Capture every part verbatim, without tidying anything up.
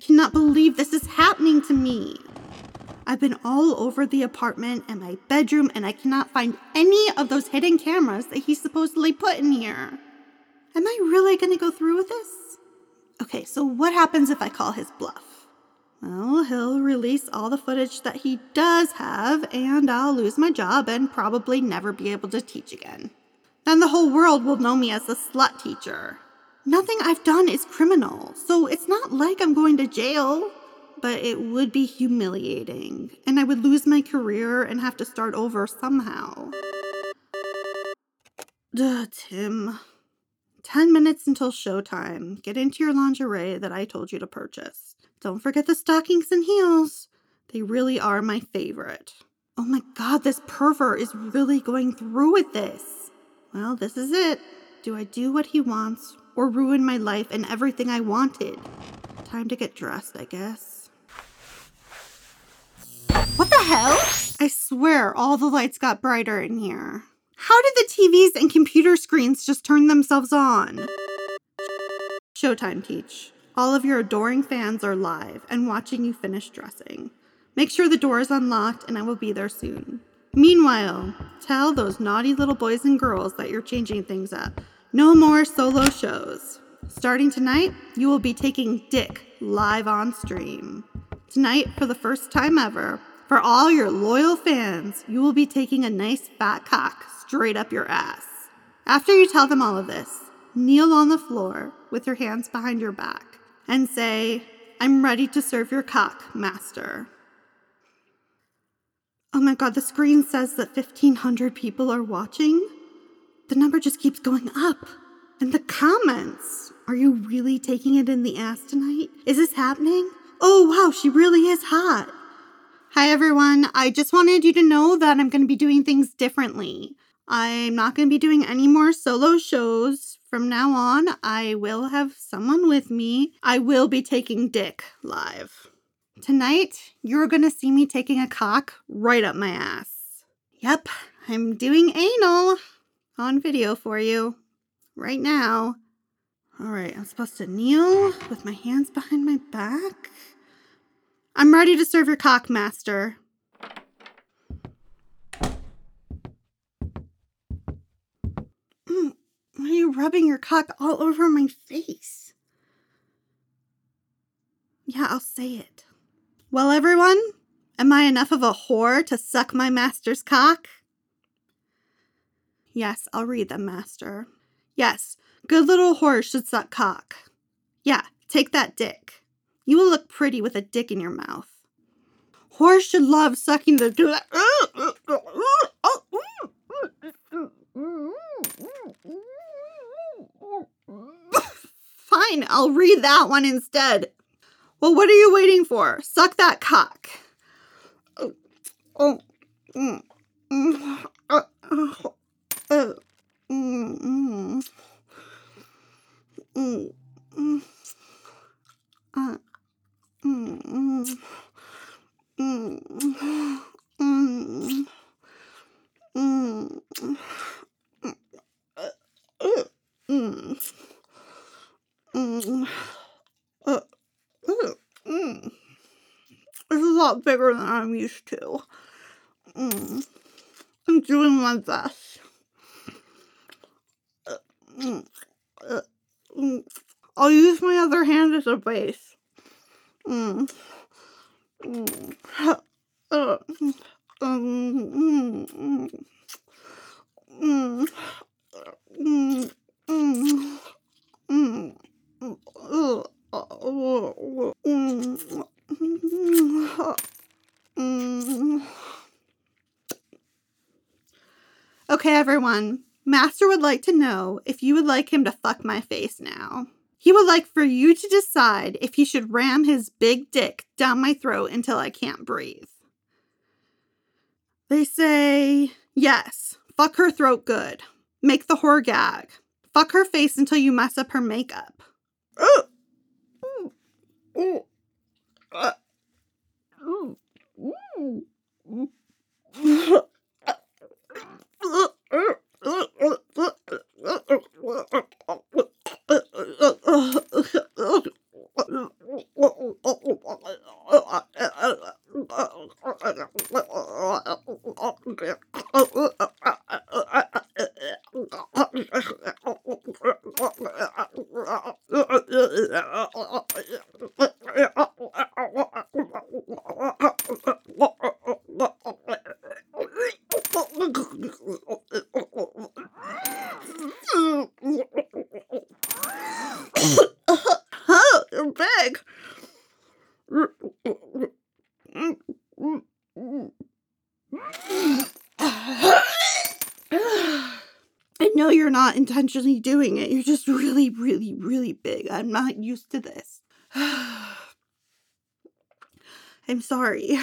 cannot believe this is happening to me. I've been all over the apartment and my bedroom, and I cannot find any of those hidden cameras that he supposedly put in here. Am I really going to go through with this? Okay, so what happens if I call his bluff? Well, he'll release all the footage that he does have, and I'll lose my job and probably never be able to teach again. Then the whole world will know me as a slut teacher. Nothing I've done is criminal, so it's not like I'm going to jail. But it would be humiliating, and I would lose my career and have to start over somehow. Duh, Tim. Ten minutes until showtime. Get into your lingerie that I told you to purchase. Don't forget the stockings and heels. They really are my favorite. Oh my god, this pervert is really going through with this. Well, this is it. Do I do what he wants or ruin my life and everything I wanted? Time to get dressed, I guess. What the hell? I swear all the lights got brighter in here. How did the T Vs and computer screens just turn themselves on? Showtime, Teach. All of your adoring fans are live and watching you finish dressing. Make sure the door is unlocked and I will be there soon. Meanwhile, tell those naughty little boys and girls that you're changing things up. No more solo shows. Starting tonight, you will be taking dick live on stream. Tonight, for the first time ever, for all your loyal fans, you will be taking a nice fat cock straight up your ass. After you tell them all of this, kneel on the floor with your hands behind your back and say, "I'm ready to serve your cock, master." Oh my god, the screen says that fifteen hundred people are watching. The number just keeps going up. And the comments. Are you really taking it in the ass tonight? Is this happening? Oh wow, she really is hot. Hi everyone, I just wanted you to know that I'm going to be doing things differently. I'm not going to be doing any more solo shows. From now on, I will have someone with me. I will be taking dick live. Tonight, you're going to see me taking a cock right up my ass. Yep, I'm doing anal on video for you right now. All right, I'm supposed to kneel with my hands behind my back. I'm ready to serve your cock, master. Mm, why are you rubbing your cock all over my face? Yeah, I'll say it. Well, everyone, am I enough of a whore to suck my master's cock? Yes, I'll read them, master. Yes, good little whores should suck cock. Yeah, take that dick. You will look pretty with a dick in your mouth. Whores should love sucking the dick. Fine, I'll read that one instead. Well, what are you waiting for? Suck that cock. Oh, oh, mm, mm, uh, uh, uh, mm, mm, mm, mm, uh, mm, mm, mm, mm, mm, uh, uh, mm, mm, uh, uh, mm. It's a lot bigger than I'm used to. Mm. I'm doing my best. Uh, mm, uh, mm. I'll use my other hand as a base. Mm. Mm. Uh, um, mm, mm, mm, mm, mm, mm, uh, uh, mm, mm. Okay, everyone. Master would like to know if you would like him to fuck my face now. He would like for you to decide if he should ram his big dick down my throat until I can't breathe. They say, yes, fuck her throat good. Make the whore gag. Fuck her face until you mess up her makeup. Uh, ooh, ooh, uh, ooh, ooh, ooh. Oh, you're big. I know you're not intentionally doing it. You're just really, really, really big. I'm not used to this. I'm sorry.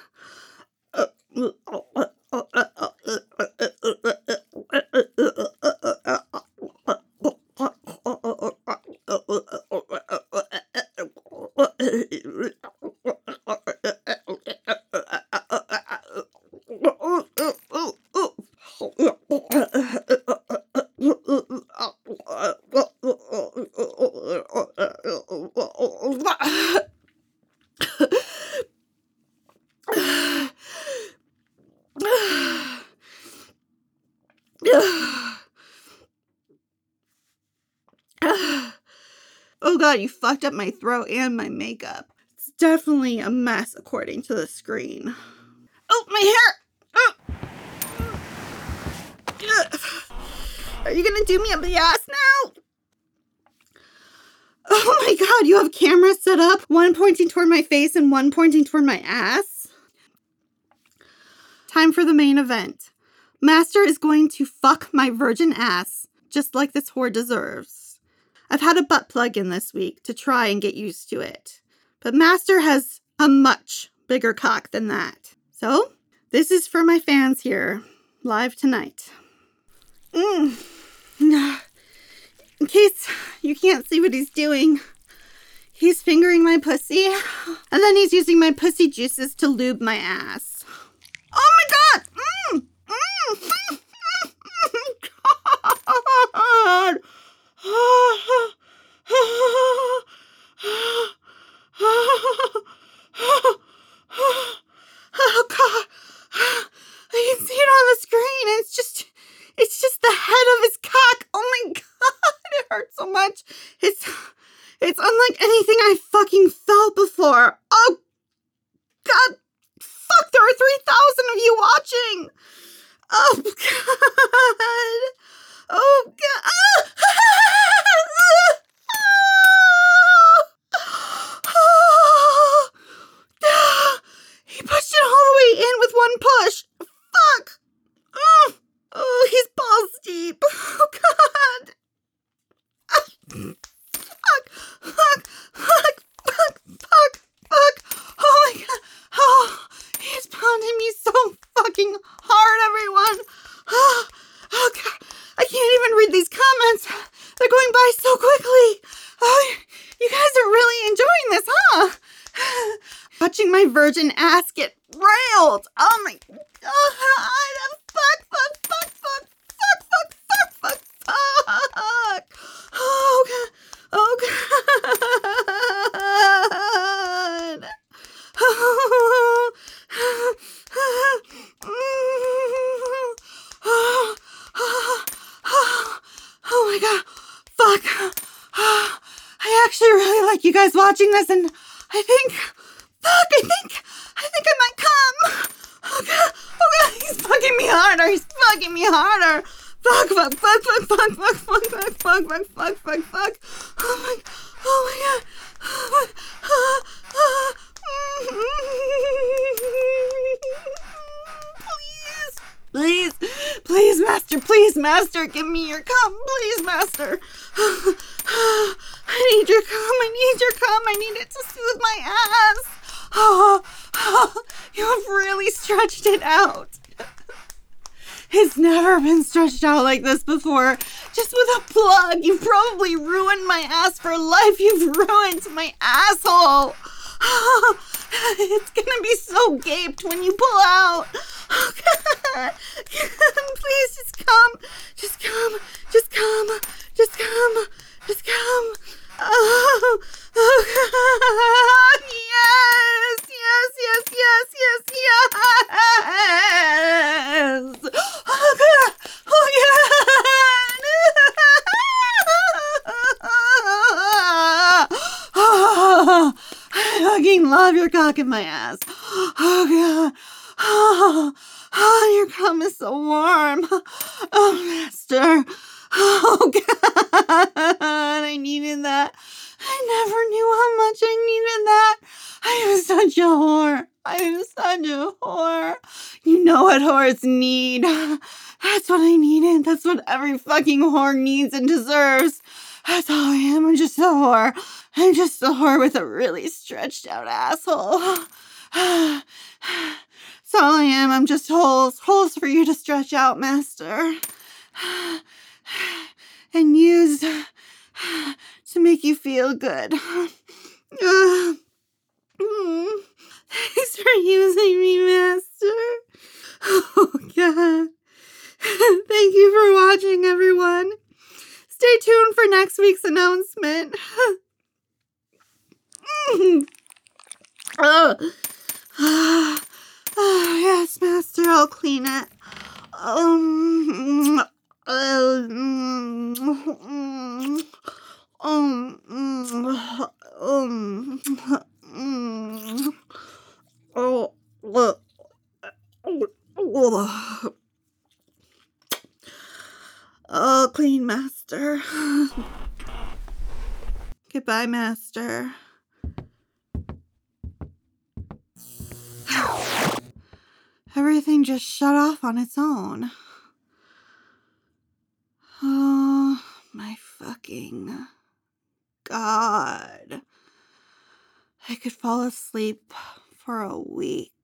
Oh god, you fucked up my throat and my makeup. It's definitely a mess according to the screen. Oh, my hair! Oh. Are you gonna do me up the ass now? Oh my god, you have cameras set up, one pointing toward my face and one pointing toward my ass? Time for the main event. Master is going to fuck my virgin ass, just like this whore deserves. I've had a butt plug in this week to try and get used to it, but Master has a much bigger cock than that. So, this is for my fans here, live tonight. Mm. In case you can't see what he's doing, he's fingering my pussy, and then he's using my pussy juices to lube my ass. Oh my god! Mm. Mm. God! Oh god! I can see it on the screen. It's just, it's just the head of his cock. Oh my god! It hurts so much. It's, it's unlike anything I fucking felt before. Oh god! Fuck! There are three thousand of you watching. Oh god! Oh god! He pushed it all the way in with one push. Fuck! Oh, oh he's balls deep. Oh god! Fuck! Fuck! Fuck! Fuck! Fuck! Fuck! Oh my god! Oh, he's pounding me so fucking hard, everyone. Oh, oh god! I can't even read these comments. They're going by so quickly. Oh, you guys are really enjoying this, huh? Watching my virgin ass get railed. Oh my god. Fuck, fuck, fuck, fuck, fuck, fuck, fuck, fuck, fuck. Oh god. Oh god. Oh my god. Fuck. I actually really like you guys watching this, and I think, fuck, I think, I think I might come. Oh god, oh god, he's fucking me harder, he's fucking me harder. Fuck, fuck, fuck, fuck, fuck, fuck, fuck, fuck, fuck, fuck, fuck, fuck, fuck. Oh my, oh my god. Oh my, ah, ah, Please, please, please, master, please, master, give me your cum, please, master. I need your cum, I need your cum, I need it to soothe my ass. Oh, oh, you have really stretched it out. It's never been stretched out like this before. Just with a plug, you've probably ruined my ass for life. You've ruined my asshole. Oh, it's gonna be so gaped when you pull out. Oh, God. Please, just come. Just come. Just come. Just come. Just come. Oh, oh God. Yes. Yes, yes, yes, yes, yes. Oh, God. Oh, God. Oh, I fucking love your cock in my ass. Oh, God. Oh, oh, your cum is so warm. Oh, master. Oh, God. I needed that. I never knew how much I needed that. I am such a whore. I am such a whore. You know what whores need. That's what I needed. That's what every fucking whore needs and deserves. That's all I am. I'm just a whore. I'm just a whore with a really stretched out asshole. That's all I am. I'm just holes. Holes for you to stretch out, master. And use to make you feel good. Uh, mm, thanks for using me, master. Oh, God. Thank you for watching, everyone. Stay tuned for next week's announcement. Oh. Oh, yes, master, I'll clean it. Um, um, um, um, um, um, oh, look. Oh, clean master. Goodbye, master. Everything just shut off on its own. Oh, my fucking God. I could fall asleep for a week.